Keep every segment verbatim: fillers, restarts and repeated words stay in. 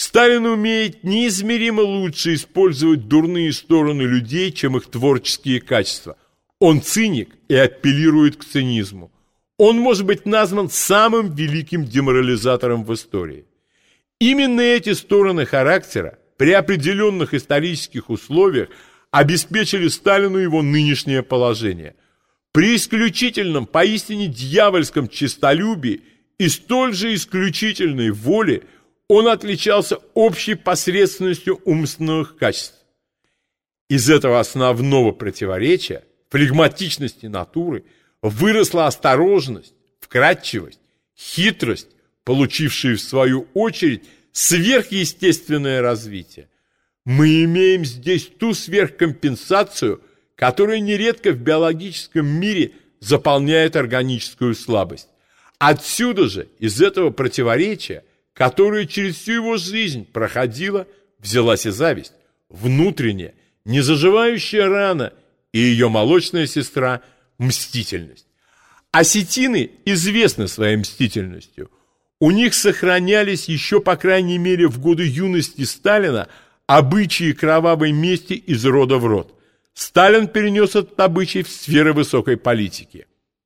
Сталин умеет неизмеримо лучше использовать дурные стороны людей, чем их творческие качества. Он циник и апеллирует к цинизму. Он может быть назван самым великим деморализатором в истории. Именно эти стороны характера при определенных исторических условиях обеспечили Сталину его нынешнее положение. При исключительном, поистине дьявольском честолюбии и столь же исключительной воле он отличался общей посредственностью умственных качеств. Из этого основного противоречия, флегматичности натуры, выросла осторожность, вкрадчивость, хитрость, получившие в свою очередь сверхъестественное развитие. Мы имеем здесь ту сверхкомпенсацию, которая нередко в биологическом мире заполняет органическую слабость. Отсюда же, из этого противоречия, которое через всю его жизнь проходило, взялась и зависть, внутренняя, незаживающая рана, и ее молочная сестра – мстительность. Осетины известны своей мстительностью. У них сохранялись еще, по крайней мере, в годы юности Сталина обычаи кровавой мести из рода в род. Сталин перенес этот обычай в сферы высокой политики.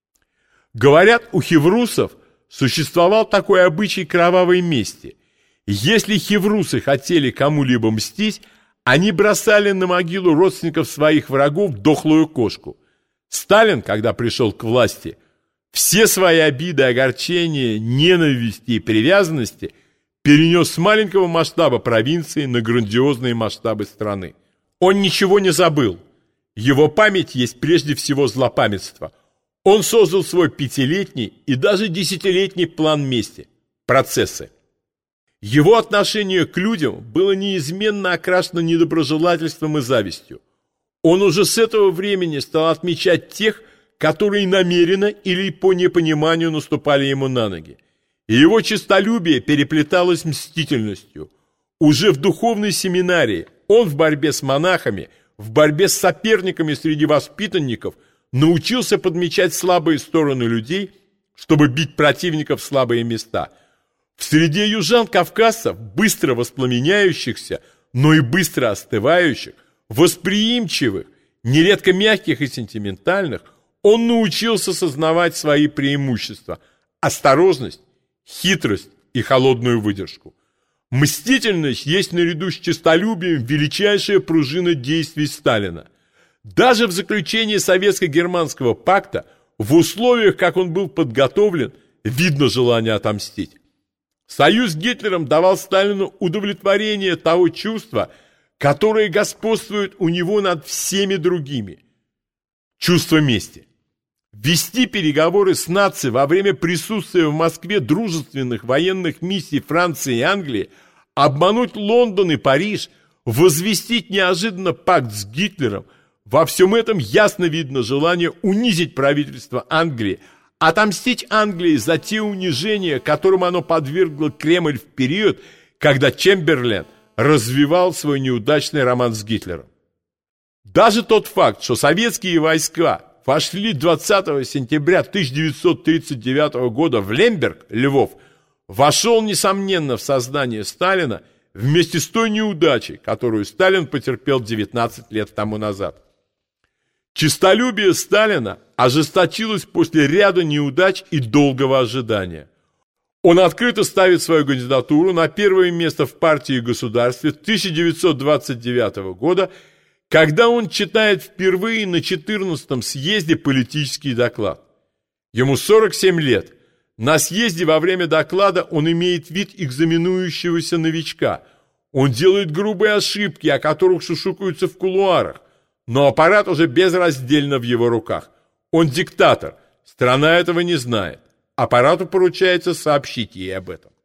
Говорят, у хеврусов существовал такой обычай кровавой мести. Если хеврусы хотели кому-либо мстить, они бросали на могилу родственников своих врагов дохлую кошку. Сталин, когда пришел к власти, все свои обиды, огорчения, ненависти и привязанности перенес с маленького масштаба провинции на грандиозные масштабы страны. Он ничего не забыл. Его память есть прежде всего злопамятство. Он создал свой пятилетний и даже десятилетний план мести, процессы. Его отношение к людям было неизменно окрашено недоброжелательством и завистью. Он уже с этого времени стал отмечать тех, которые намеренно или по непониманию наступали ему на ноги. И его честолюбие переплеталось мстительностью. Уже в духовной семинарии он в борьбе с монахами, в борьбе с соперниками среди воспитанников научился подмечать слабые стороны людей, чтобы бить противников в слабые места. В среде южан-кавказцев, быстро воспламеняющихся, но и быстро остывающих, восприимчивых, нередко мягких и сентиментальных, он научился сознавать свои преимущества – осторожность, хитрость и холодную выдержку. Мстительность есть наряду с честолюбием величайшая пружина действий Сталина. Даже в заключении Советско-германского пакта, в условиях, как он был подготовлен, видно желание отомстить. Союз с Гитлером давал Сталину удовлетворение того чувства, которое господствует у него над всеми другими – чувство мести. Вести переговоры с нацией во время присутствия в Москве дружественных военных миссий Франции и Англии, обмануть Лондон и Париж, возвестить неожиданно пакт с Гитлером – во всем этом ясно видно желание унизить правительство Англии, отомстить Англии за те унижения, которым оно подвергло Кремль в период, когда Чемберлен развивал свой неудачный роман с Гитлером. Даже тот факт, что советские войска вошли двадцатого сентября тысяча девятьсот тридцать девятого года в Лемберг, Львов, вошел, несомненно, в сознание Сталина вместе с той неудачей, которую Сталин потерпел девятнадцать лет тому назад. Честолюбие Сталина ожесточилось после ряда неудач и долгого ожидания. Он открыто ставит свою кандидатуру на первое место в партии и государстве тысяча девятьсот двадцать девятого года, когда он читает впервые на четырнадцатом съезде политический доклад. Ему сорок семь лет. На съезде во время доклада он имеет вид экзаменующегося новичка. Он делает грубые ошибки, о которых шушукаются в кулуарах. Но аппарат уже безраздельно в его руках. Он диктатор, страна этого не знает. Аппарату поручается сообщить ей об этом.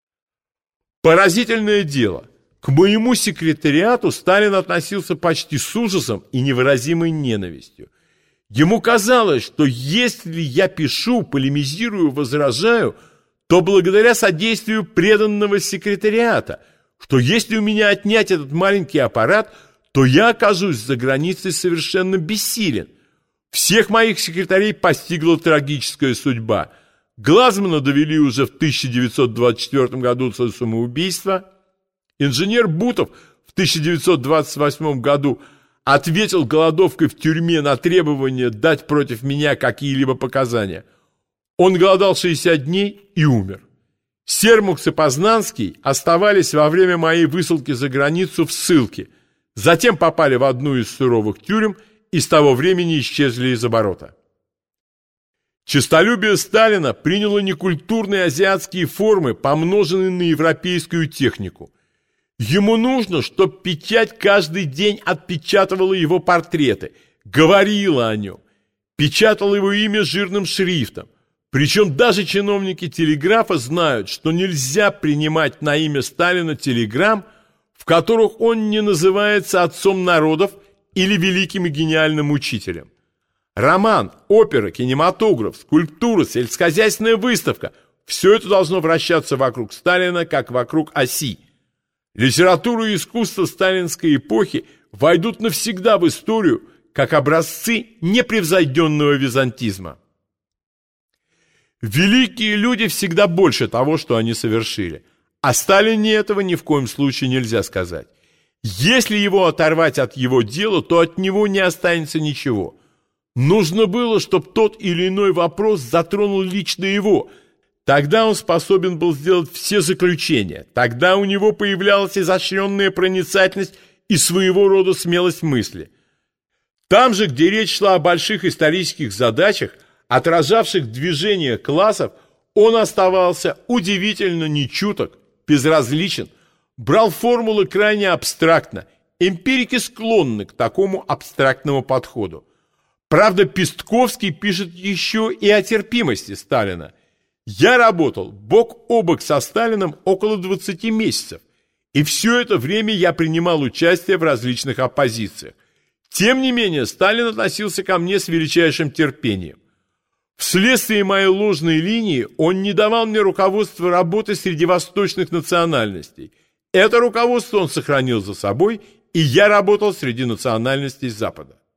Поразительное дело. К моему секретариату Сталин относился почти с ужасом и невыразимой ненавистью. Ему казалось, что если я пишу, полемизирую, возражаю, то благодаря содействию преданного секретариата, что если у меня отнять этот маленький аппарат, то я окажусь за границей совершенно бессилен. Всех моих секретарей постигла трагическая судьба. Глазмана довели уже в тысяча девятьсот двадцать четвёртом году до самоубийства. Инженер Бутов в тысяча девятьсот двадцать восьмом году ответил голодовкой в тюрьме на требование дать против меня какие-либо показания. Он голодал шестьдесят дней и умер. Сермукс и Познанский оставались во время моей высылки за границу в ссылке, затем попали в одну из суровых тюрем и с того времени исчезли из оборота. Честолюбие Сталина приняло некультурные азиатские формы, помноженные на европейскую технику. Ему нужно, чтобы печать каждый день отпечатывала его портреты, говорила о нем, печатала его имя жирным шрифтом. Причем даже чиновники телеграфа знают, что нельзя принимать на имя Сталина телеграмм, в которых он не называется отцом народов или великим и гениальным учителем. Роман, опера, кинематограф, скульптура, сельскохозяйственная выставка – все это должно вращаться вокруг Сталина, как вокруг оси. Литература и искусство сталинской эпохи войдут навсегда в историю, как образцы непревзойденного византизма. Великие люди всегда больше того, что они совершили. О Сталине этого ни в коем случае нельзя сказать. Если его оторвать от его дела, то от него не останется ничего. Нужно было, чтобы тот или иной вопрос затронул лично его. Тогда он способен был сделать все заключения. Тогда у него появлялась изощренная проницательность и своего рода смелость мысли. Там же, где речь шла о больших исторических задачах, отражавших движение классов, он оставался удивительно нечуток, безразличен, брал формулы крайне абстрактно, эмпирики склонны к такому абстрактному подходу. Правда, Пестковский пишет еще и о терпимости Сталина. «Я работал бок о бок со Сталиным около двадцати месяцев, и все это время я принимал участие в различных оппозициях. Тем не менее, Сталин относился ко мне с величайшим терпением. Вследствие моей ложной линии он не давал мне руководства работы среди восточных национальностей. Это руководство он сохранил за собой, и я работал среди национальностей Запада».